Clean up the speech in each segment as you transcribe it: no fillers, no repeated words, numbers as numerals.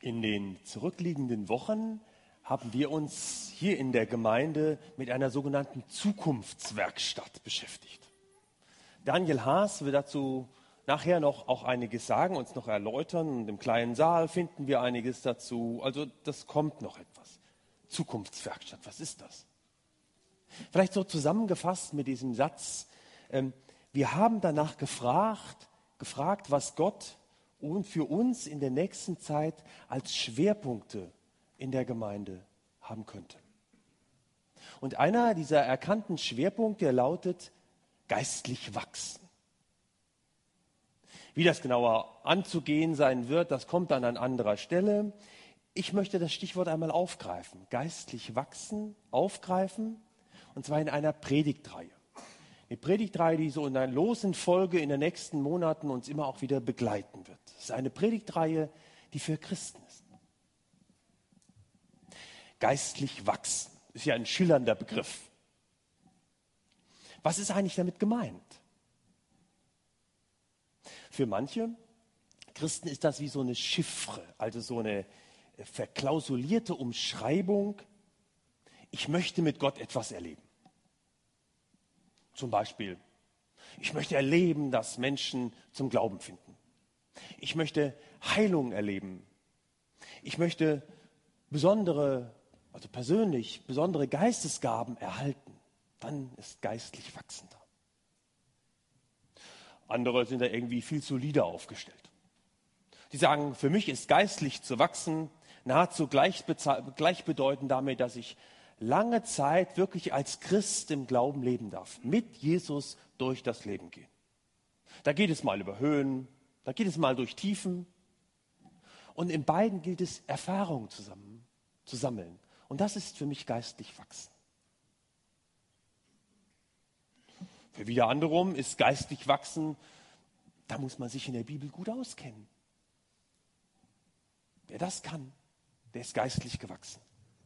In den zurückliegenden Wochen haben wir uns hier in der Gemeinde mit einer sogenannten Zukunftswerkstatt beschäftigt. Daniel Haas wird dazu nachher noch auch einiges sagen, uns noch erläutern. Und im kleinen Saal finden wir einiges dazu. Also das kommt noch etwas. Zukunftswerkstatt, was ist das? Vielleicht so zusammengefasst mit diesem Satz, wir haben danach gefragt, was Gott und für uns in der nächsten Zeit als Schwerpunkte in der Gemeinde haben könnte. Und einer dieser erkannten Schwerpunkte lautet geistlich wachsen. Wie das genauer anzugehen sein wird, das kommt dann an anderer Stelle. Ich möchte das Stichwort einmal aufgreifen. Geistlich wachsen, aufgreifen, und zwar in einer Predigtreihe. Eine Predigtreihe, die so in einer losen Folge in den nächsten Monaten uns immer auch wieder begleiten wird. Es ist eine Predigtreihe, die für Christen ist. Geistlich wachsen ist ja ein schillernder Begriff. Was ist eigentlich damit gemeint? Für manche Christen ist das wie so eine Chiffre, also so eine verklausulierte Umschreibung. Ich möchte mit Gott etwas erleben. Zum Beispiel, ich möchte erleben, dass Menschen zum Glauben finden. Ich möchte Heilung erleben. Ich möchte persönlich besondere Geistesgaben erhalten. Dann ist geistlich wachsen da. Andere sind da irgendwie viel solider aufgestellt. Die sagen, für mich ist geistlich zu wachsen nahezu gleichbedeutend damit, dass ich lange Zeit wirklich als Christ im Glauben leben darf, mit Jesus durch das Leben gehen. Da geht es mal über Höhen, da geht es mal durch Tiefen. Und in beiden gilt es, Erfahrungen zu sammeln. Und das ist für mich geistlich wachsen. Für wieder anderem ist geistlich wachsen, da muss man sich in der Bibel gut auskennen. Wer das kann, der ist geistlich gewachsen.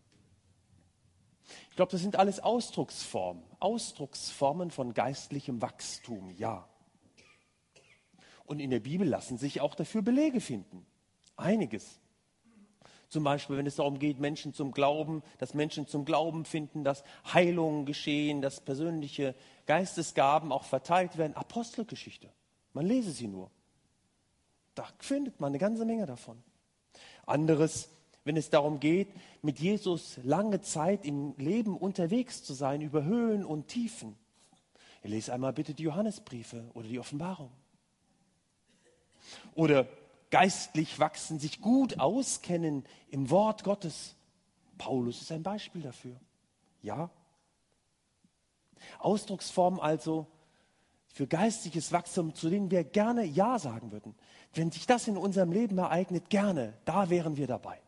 Ich glaube, das sind alles Ausdrucksformen von geistlichem Wachstum, ja. Und in der Bibel lassen sich auch dafür Belege finden. Einiges. Zum Beispiel, wenn es darum geht, dass Menschen zum Glauben finden, dass Heilungen geschehen, dass persönliche Geistesgaben auch verteilt werden. Apostelgeschichte. Man lese sie nur. Da findet man eine ganze Menge davon. Anderes, wenn es darum geht, mit Jesus lange Zeit im Leben unterwegs zu sein, über Höhen und Tiefen. Ihr lest einmal bitte die Johannesbriefe oder die Offenbarung. Oder geistlich wachsen, sich gut auskennen im Wort Gottes. Paulus ist ein Beispiel dafür. Ja. Ausdrucksformen also für geistliches Wachstum, zu denen wir gerne Ja sagen würden. Wenn sich das in unserem Leben ereignet, gerne, da wären wir dabei.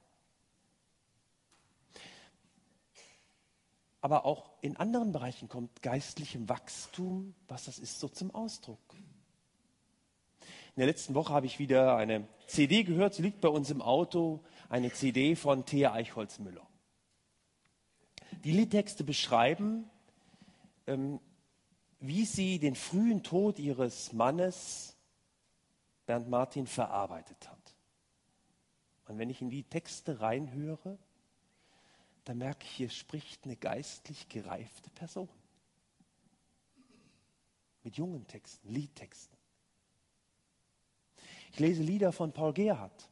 Aber auch in anderen Bereichen kommt geistlichem Wachstum, was das ist, so zum Ausdruck. In der letzten Woche habe ich wieder eine CD gehört, sie liegt bei uns im Auto, eine CD von Thea Eichholz-Müller. Die Liedtexte beschreiben, wie sie den frühen Tod ihres Mannes Bernd Martin verarbeitet hat. Und wenn ich in die Texte reinhöre, dann merke ich, hier spricht eine geistlich gereifte Person. Mit jungen Texten, Liedtexten. Ich lese Lieder von Paul Gerhardt.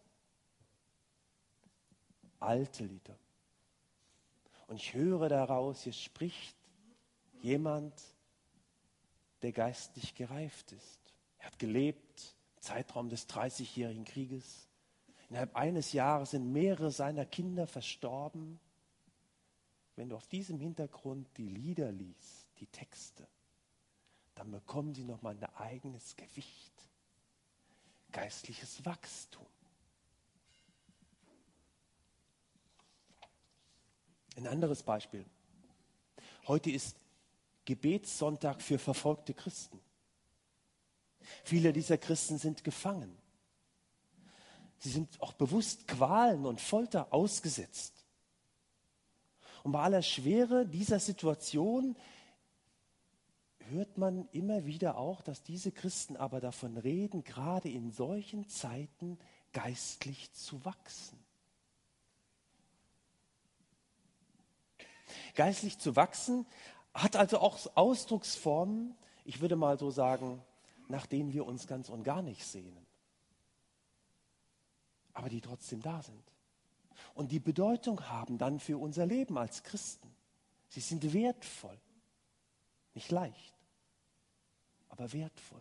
Alte Lieder. Und ich höre daraus, hier spricht jemand, der geistlich gereift ist. Er hat gelebt im Zeitraum des 30-jährigen Krieges. Innerhalb eines Jahres sind mehrere seiner Kinder verstorben. Wenn du auf diesem Hintergrund die Lieder liest, die Texte, dann bekommen sie nochmal ein eigenes Gewicht. Geistliches Wachstum. Ein anderes Beispiel. Heute ist Gebetssonntag für verfolgte Christen. Viele dieser Christen sind gefangen. Sie sind auch bewusst Qualen und Folter ausgesetzt. Und bei aller Schwere dieser Situation hört man immer wieder auch, dass diese Christen aber davon reden, gerade in solchen Zeiten geistlich zu wachsen. Geistlich zu wachsen hat also auch Ausdrucksformen, ich würde mal so sagen, nach denen wir uns ganz und gar nicht sehnen, aber die trotzdem da sind und die Bedeutung haben dann für unser Leben als Christen. Sie sind wertvoll, nicht leicht, aber wertvoll.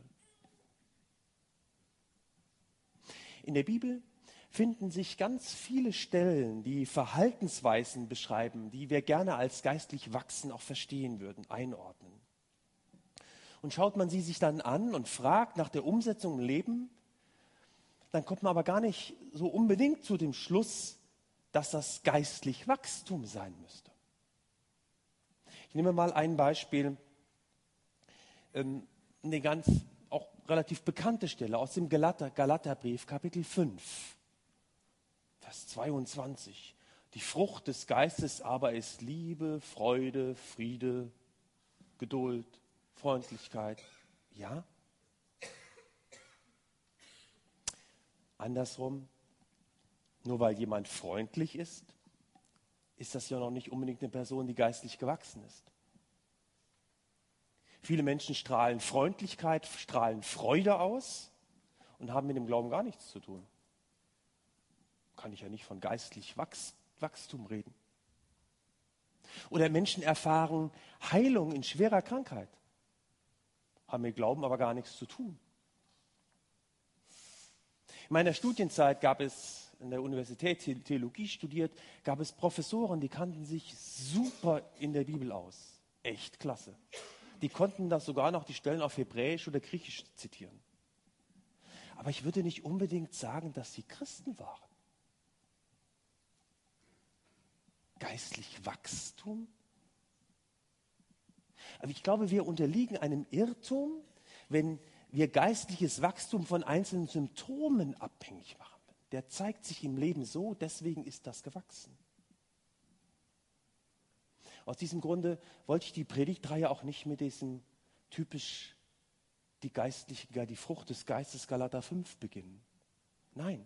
In der Bibel finden sich ganz viele Stellen, die Verhaltensweisen beschreiben, die wir gerne als geistlich wachsen auch verstehen würden, einordnen. Und schaut man sie sich dann an und fragt nach der Umsetzung im Leben, dann kommt man aber gar nicht so unbedingt zu dem Schluss, dass das geistlich Wachstum sein müsste. Ich nehme mal ein Beispiel, eine ganz auch relativ bekannte Stelle aus dem Galaterbrief, Kapitel 5, Vers 22. Die Frucht des Geistes aber ist Liebe, Freude, Friede, Geduld, Freundlichkeit. Ja? Andersrum, nur weil jemand freundlich ist, ist das ja noch nicht unbedingt eine Person, die geistlich gewachsen ist. Viele Menschen strahlen Freundlichkeit, strahlen Freude aus und haben mit dem Glauben gar nichts zu tun. Kann ich ja nicht von geistlich Wachstum reden. Oder Menschen erfahren Heilung in schwerer Krankheit, haben mit Glauben aber gar nichts zu tun. In meiner Studienzeit gab es in der Universität Theologie studiert, gab es Professoren, die kannten sich super in der Bibel aus. Echt klasse. Die konnten das sogar noch die Stellen auf Hebräisch oder Griechisch zitieren. Aber ich würde nicht unbedingt sagen, dass sie Christen waren. Geistlich Wachstum? Aber ich glaube, wir unterliegen einem Irrtum, wenn wir geistliches Wachstum von einzelnen Symptomen abhängig machen. Der zeigt sich im Leben so, deswegen ist das gewachsen. Aus diesem Grunde wollte ich die Predigtreihe auch nicht mit diesem typisch die Frucht des Geistes Galater 5 beginnen. Nein,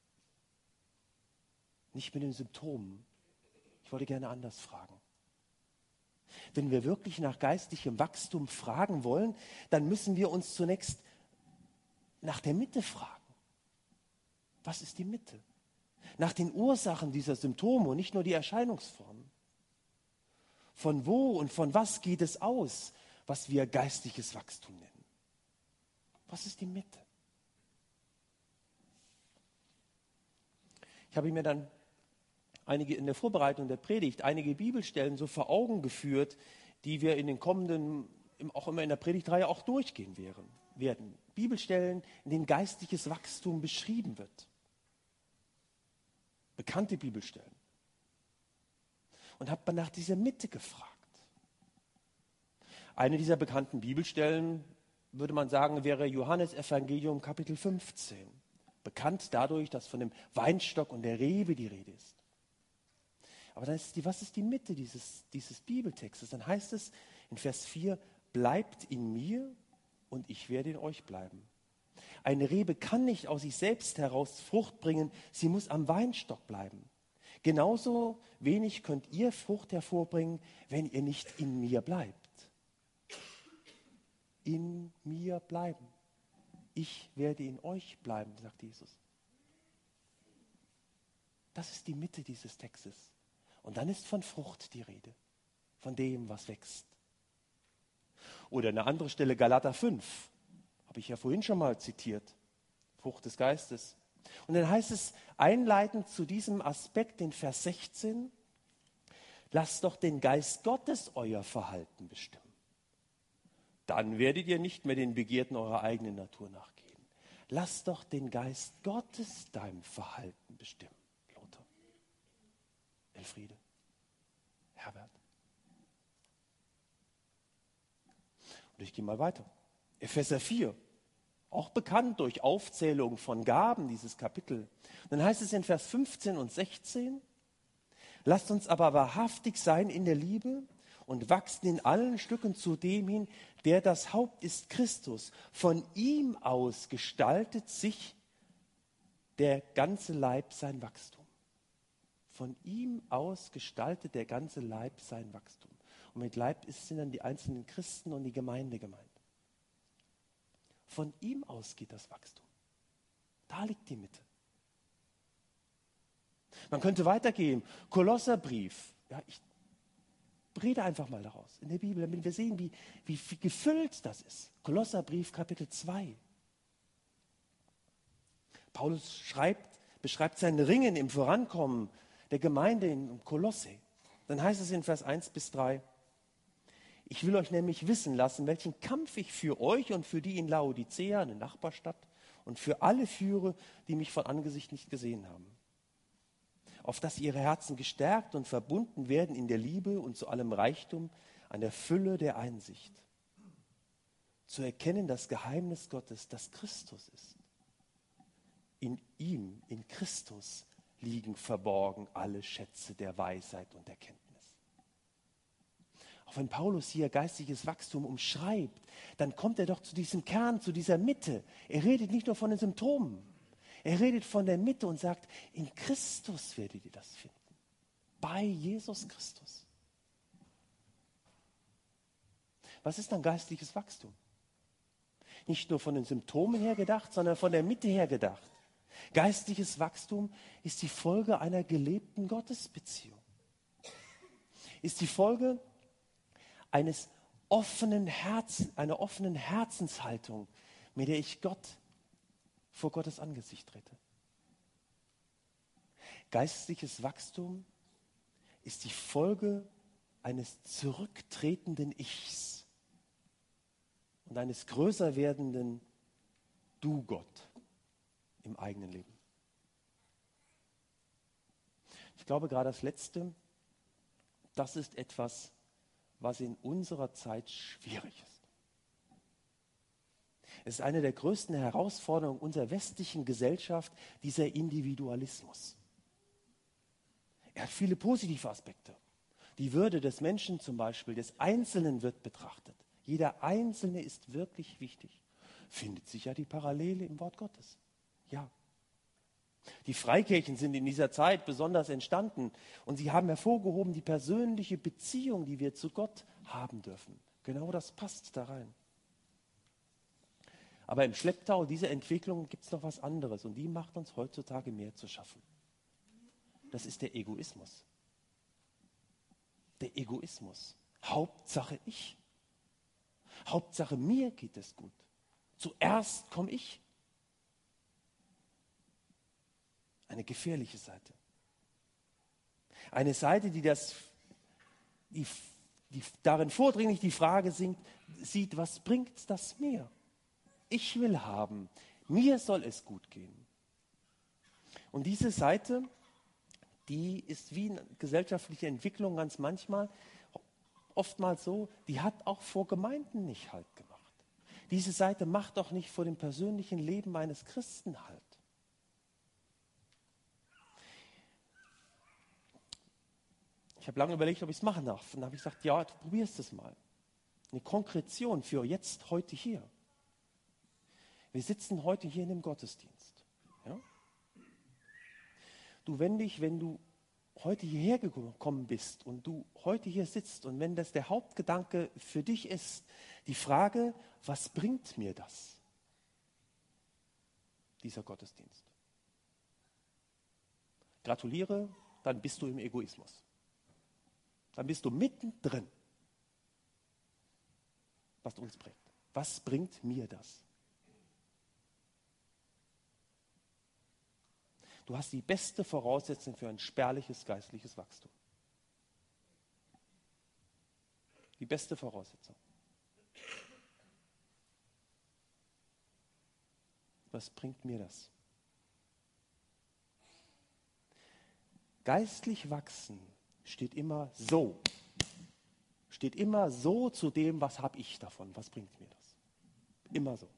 nicht mit den Symptomen. Ich wollte gerne anders fragen. Wenn wir wirklich nach geistlichem Wachstum fragen wollen, dann müssen wir uns zunächst nach der Mitte fragen. Was ist die Mitte? Nach den Ursachen dieser Symptome und nicht nur die Erscheinungsformen. Von wo und von was geht es aus, was wir geistliches Wachstum nennen? Was ist die Mitte? Ich habe mir dann in der Vorbereitung der Predigt einige Bibelstellen so vor Augen geführt, die wir in den kommenden, auch immer in der Predigtreihe auch durchgehen werden. Bibelstellen, in denen geistliches Wachstum beschrieben wird. Bekannte Bibelstellen. Und habe nach dieser Mitte gefragt. Eine dieser bekannten Bibelstellen, würde man sagen, wäre Johannes Evangelium Kapitel 15. Bekannt dadurch, dass von dem Weinstock und der Rebe die Rede ist. Aber dann ist was ist die Mitte dieses Bibeltextes? Dann heißt es in Vers 4, bleibt in mir und ich werde in euch bleiben. Eine Rebe kann nicht aus sich selbst heraus Frucht bringen, sie muss am Weinstock bleiben. Genauso wenig könnt ihr Frucht hervorbringen, wenn ihr nicht in mir bleibt. In mir bleiben. Ich werde in euch bleiben, sagt Jesus. Das ist die Mitte dieses Textes. Und dann ist von Frucht die Rede, von dem, was wächst. Oder eine andere Stelle, Galater 5, habe ich ja vorhin schon mal zitiert, Frucht des Geistes. Und dann heißt es einleitend zu diesem Aspekt in Vers 16, lasst doch den Geist Gottes euer Verhalten bestimmen. Dann werdet ihr nicht mehr den Begierden eurer eigenen Natur nachgehen. Lasst doch den Geist Gottes deinem Verhalten bestimmen. Lothar, Elfriede, Herbert. Und ich gehe mal weiter. Epheser 4. Auch bekannt durch Aufzählung von Gaben, dieses Kapitel. Und dann heißt es in Vers 15 und 16, lasst uns aber wahrhaftig sein in der Liebe und wachsen in allen Stücken zu dem hin, der das Haupt ist, Christus. Von ihm aus gestaltet sich der ganze Leib sein Wachstum. Von ihm aus gestaltet der ganze Leib sein Wachstum. Und mit Leib sind dann die einzelnen Christen und die Gemeinde gemeint. Von ihm aus geht das Wachstum. Da liegt die Mitte. Man könnte weitergehen. Kolosserbrief. Ja, ich rede einfach mal daraus in der Bibel, damit wir sehen, wie gefüllt das ist. Kolosserbrief, Kapitel 2. Paulus beschreibt sein Ringen im Vorankommen der Gemeinde in Kolosse. Dann heißt es in Vers 1-3, ich will euch nämlich wissen lassen, welchen Kampf ich für euch und für die in Laodicea, eine Nachbarstadt, und für alle führe, die mich von Angesicht nicht gesehen haben. Auf dass ihre Herzen gestärkt und verbunden werden in der Liebe und zu allem Reichtum, an der Fülle der Einsicht. Zu erkennen das Geheimnis Gottes, das Christus ist. In ihm, in Christus, liegen verborgen alle Schätze der Weisheit und Erkenntnis. Auch wenn Paulus hier geistliches Wachstum umschreibt, dann kommt er doch zu diesem Kern, zu dieser Mitte. Er redet nicht nur von den Symptomen. Er redet von der Mitte und sagt, in Christus werdet ihr das finden. Bei Jesus Christus. Was ist dann geistliches Wachstum? Nicht nur von den Symptomen her gedacht, sondern von der Mitte her gedacht. Geistliches Wachstum ist die Folge einer gelebten Gottesbeziehung. Ist die Folge einer offenen Herzenshaltung, mit der ich vor Gottes Angesicht trete. Geistliches Wachstum ist die Folge eines zurücktretenden Ichs und eines größer werdenden Du Gott im eigenen Leben. Ich glaube, gerade das Letzte, das ist etwas, was in unserer Zeit schwierig ist. Es ist eine der größten Herausforderungen unserer westlichen Gesellschaft, dieser Individualismus. Er hat viele positive Aspekte. Die Würde des Menschen zum Beispiel, des Einzelnen wird betrachtet. Jeder Einzelne ist wirklich wichtig. Findet sich ja die Parallele im Wort Gottes. Ja. Die Freikirchen sind in dieser Zeit besonders entstanden und sie haben hervorgehoben die persönliche Beziehung, die wir zu Gott haben dürfen. Genau das passt da rein. Aber im Schlepptau dieser Entwicklung gibt es noch was anderes und die macht uns heutzutage mehr zu schaffen. Das ist der Egoismus. Der Egoismus. Hauptsache ich. Hauptsache mir geht es gut. Zuerst komme ich. Eine gefährliche Seite. Eine Seite, die darin vordringlich die Frage sieht, was bringt das mir? Ich will haben, mir soll es gut gehen. Und diese Seite, die ist wie eine gesellschaftliche Entwicklung ganz oftmals so, die hat auch vor Gemeinden nicht Halt gemacht. Diese Seite macht auch nicht vor dem persönlichen Leben eines Christen Halt. Ich habe lange überlegt, ob ich es machen darf. Und dann habe ich gesagt, ja, du probierst es mal. Eine Konkretion für jetzt, heute hier. Wir sitzen heute hier in dem Gottesdienst. Ja? Wenn du heute hierher gekommen bist und du heute hier sitzt und wenn das der Hauptgedanke für dich ist, die Frage, was bringt mir das, dieser Gottesdienst? Gratuliere, dann bist du im Egoismus. Dann bist du mittendrin, was uns bringt. Was bringt mir das? Du hast die beste Voraussetzung für ein spärliches geistliches Wachstum. Die beste Voraussetzung. Was bringt mir das? Geistlich wachsen steht immer so zu dem, was habe ich davon, was bringt mir das? Immer so.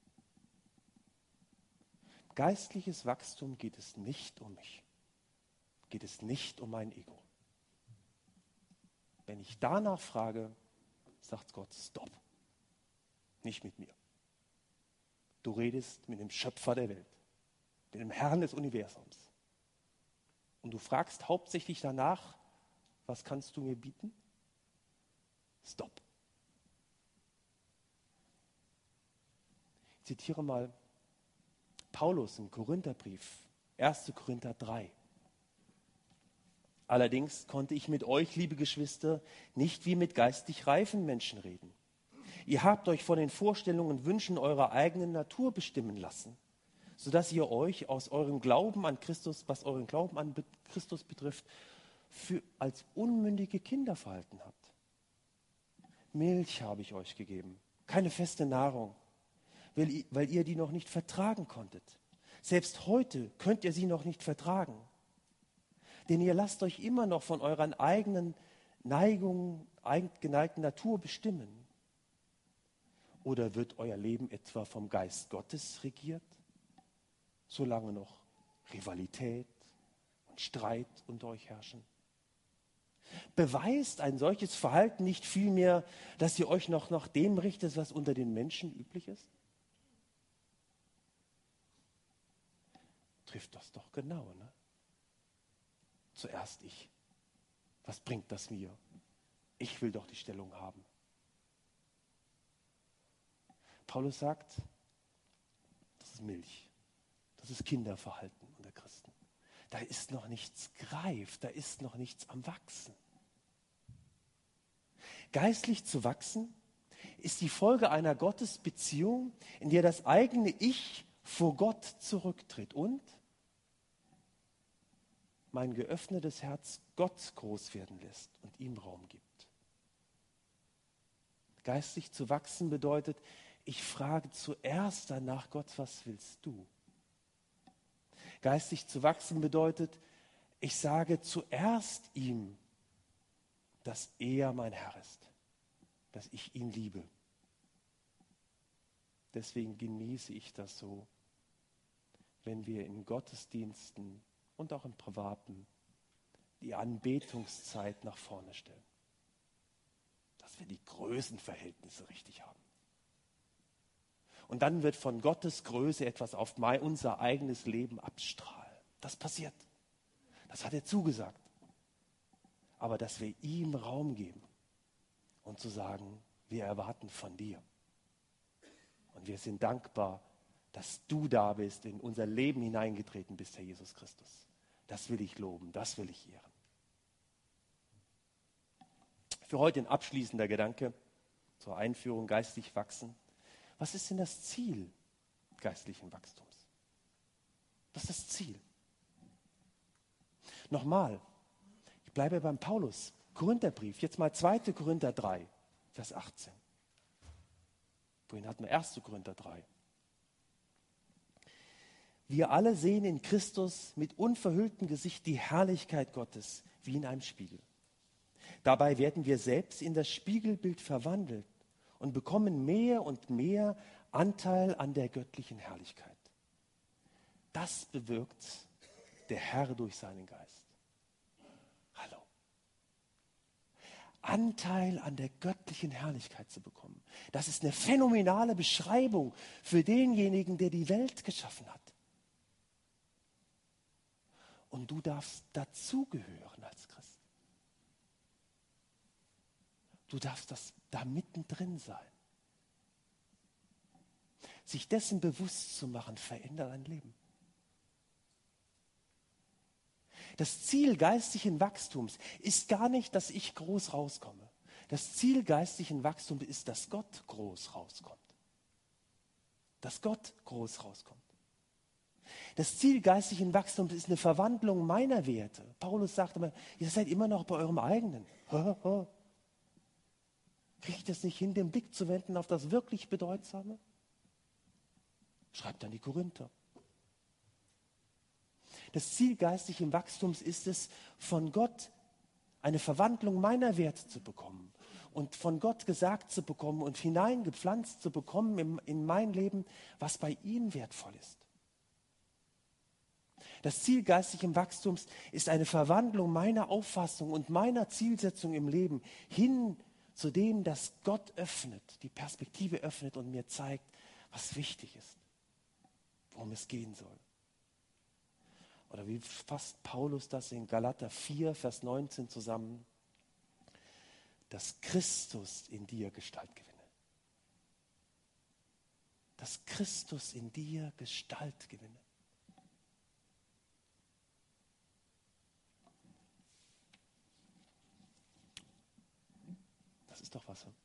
Geistliches Wachstum geht es nicht um mich, geht es nicht um mein Ego. Wenn ich danach frage, sagt Gott, stopp, nicht mit mir. Du redest mit dem Schöpfer der Welt, mit dem Herrn des Universums. und du fragst hauptsächlich danach, was kannst du mir bieten? Stopp. Ich zitiere mal Paulus im Korintherbrief, 1. Korinther 3. Allerdings konnte ich mit euch, liebe Geschwister, nicht wie mit geistig reifen Menschen reden. Ihr habt euch von den Vorstellungen und Wünschen eurer eigenen Natur bestimmen lassen, sodass ihr euch aus eurem Glauben an Christus, was euren Glauben an Christus betrifft, als unmündige Kinder verhalten habt. Milch habe ich euch gegeben, keine feste Nahrung, weil ihr die noch nicht vertragen konntet. Selbst heute könnt ihr sie noch nicht vertragen. Denn ihr lasst euch immer noch von euren eigenen Neigungen, geneigten Natur bestimmen. Oder wird euer Leben etwa vom Geist Gottes regiert? Solange noch Rivalität und Streit unter euch herrschen? Beweist ein solches Verhalten nicht vielmehr, dass ihr euch noch nach dem richtet, was unter den Menschen üblich ist? Trifft das doch genau, ne? Zuerst ich. Was bringt das mir? Ich will doch die Stellung haben. Paulus sagt, das ist Milch. Das ist Kinderverhalten unter Christen. Da ist noch nichts reif, da ist noch nichts am Wachsen. Geistlich zu wachsen ist die Folge einer Gottesbeziehung, in der das eigene Ich vor Gott zurücktritt und mein geöffnetes Herz Gott groß werden lässt und ihm Raum gibt. Geistlich zu wachsen bedeutet, ich frage zuerst danach, Gott, was willst du? Geistlich zu wachsen bedeutet, ich sage zuerst ihm, dass er mein Herr ist, dass ich ihn liebe. Deswegen genieße ich das so, wenn wir in Gottesdiensten und auch im Privaten die Anbetungszeit nach vorne stellen. Dass wir die Größenverhältnisse richtig haben. Und dann wird von Gottes Größe etwas auf unser eigenes Leben abstrahlen. Das passiert. Das hat er zugesagt. Aber dass wir ihm Raum geben und zu sagen, wir erwarten von dir. Und wir sind dankbar, dass du da bist, in unser Leben hineingetreten bist, Herr Jesus Christus. Das will ich loben, das will ich ehren. Für heute ein abschließender Gedanke zur Einführung geistlich wachsen. Was ist denn das Ziel geistlichen Wachstums? Was ist das Ziel? Nochmal, ich bleibe beim Paulus, Korintherbrief, jetzt mal 2. Korinther 3, Vers 18. Wohin hatten wir 1. Korinther 3? Wir alle sehen in Christus mit unverhülltem Gesicht die Herrlichkeit Gottes wie in einem Spiegel. Dabei werden wir selbst in das Spiegelbild verwandelt und bekommen mehr und mehr Anteil an der göttlichen Herrlichkeit. Das bewirkt der Herr durch seinen Geist. Hallo. Anteil an der göttlichen Herrlichkeit zu bekommen. Das ist eine phänomenale Beschreibung für denjenigen, der die Welt geschaffen hat. Und du darfst dazugehören als Christ. Du darfst da mittendrin sein. Sich dessen bewusst zu machen, verändert dein Leben. Das Ziel geistlichen Wachstums ist gar nicht, dass ich groß rauskomme. Das Ziel geistlichen Wachstums ist, dass Gott groß rauskommt. Dass Gott groß rauskommt. Das Ziel geistlichen Wachstums ist eine Verwandlung meiner Werte. Paulus sagt immer, ihr seid immer noch bei eurem eigenen. Kriege ich das nicht hin, den Blick zu wenden auf das wirklich Bedeutsame? Schreibt an die Korinther. Das Ziel geistlichen Wachstums ist es, von Gott eine Verwandlung meiner Werte zu bekommen und von Gott gesagt zu bekommen und hineingepflanzt zu bekommen in mein Leben, was bei ihm wertvoll ist. Das Ziel geistlichen Wachstums ist eine Verwandlung meiner Auffassung und meiner Zielsetzung im Leben hin zu dem, dass Gott öffnet, die Perspektive öffnet und mir zeigt, was wichtig ist, worum es gehen soll. Oder wie fasst Paulus das in Galater 4, Vers 19 zusammen? Dass Christus in dir Gestalt gewinne. Dass Christus in dir Gestalt gewinne. Das ist doch was.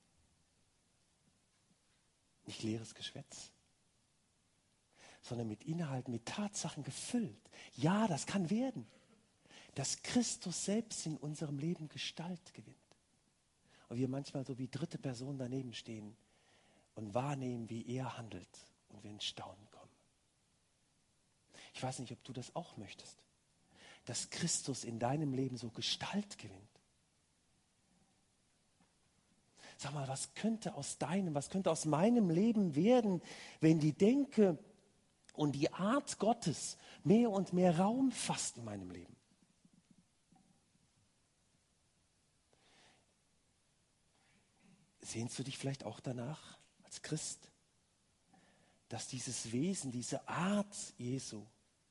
Nicht leeres Geschwätz, sondern mit Inhalten, mit Tatsachen gefüllt. Ja, das kann werden, dass Christus selbst in unserem Leben Gestalt gewinnt. Und wir manchmal so wie dritte Person daneben stehen und wahrnehmen, wie er handelt und wir ins Staunen kommen. Ich weiß nicht, ob du das auch möchtest, dass Christus in deinem Leben so Gestalt gewinnt. Sag mal, was könnte aus meinem Leben werden, wenn die Denke und die Art Gottes mehr und mehr Raum fasst in meinem Leben? Sehnst du dich vielleicht auch danach als Christ, dass dieses Wesen, diese Art Jesu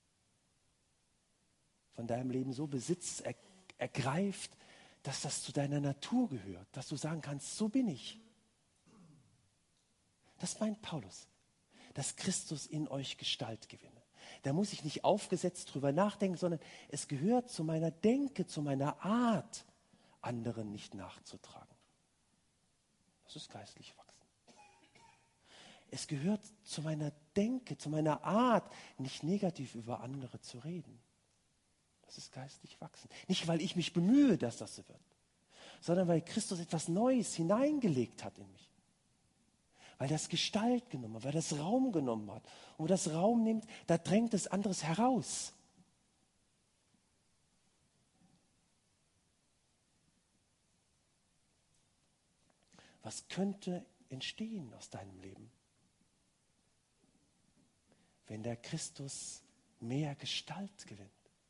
von deinem Leben so Besitz ergreift, dass das zu deiner Natur gehört, dass du sagen kannst, so bin ich. Das meint Paulus, dass Christus in euch Gestalt gewinne. Da muss ich nicht aufgesetzt drüber nachdenken, sondern es gehört zu meiner Denke, zu meiner Art, anderen nicht nachzutragen. Das ist geistlich wachsen. Es gehört zu meiner Denke, zu meiner Art, nicht negativ über andere zu reden. Das ist geistlich wachsen. Nicht, weil ich mich bemühe, dass das so wird, sondern weil Christus etwas Neues hineingelegt hat in mich. Weil das Gestalt genommen hat, weil das Raum genommen hat. Und wo das Raum nimmt, da drängt es anderes heraus. Was könnte entstehen aus deinem Leben, wenn der Christus mehr Gestalt gewinnt?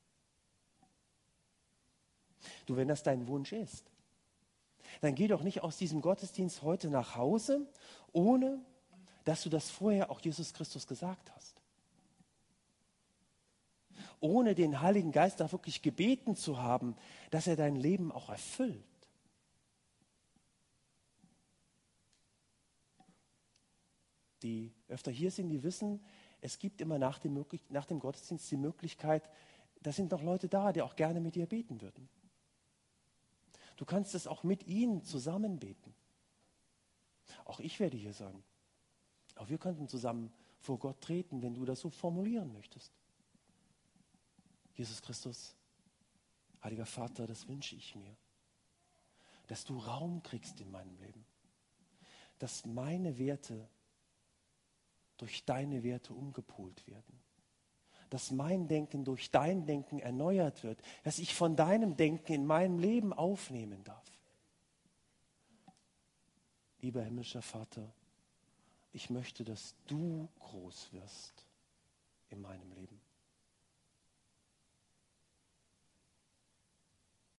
Du, wenn das dein Wunsch ist, dann geh doch nicht aus diesem Gottesdienst heute nach Hause, ohne dass du das vorher auch Jesus Christus gesagt hast. Ohne den Heiligen Geist da wirklich gebeten zu haben, dass er dein Leben auch erfüllt. Die öfter hier sind, die wissen, es gibt immer nach dem Gottesdienst die Möglichkeit, da sind noch Leute da, die auch gerne mit dir beten würden. Du kannst es auch mit ihnen zusammen beten. Auch ich werde hier sein. Auch wir könnten zusammen vor Gott treten, wenn du das so formulieren möchtest. Jesus Christus, Heiliger Vater, das wünsche ich mir, dass du Raum kriegst in meinem Leben, dass meine Werte durch deine Werte umgepolt werden, dass mein Denken durch dein Denken erneuert wird, dass ich von deinem Denken in meinem Leben aufnehmen darf. Lieber himmlischer Vater, ich möchte, dass du groß wirst in meinem Leben.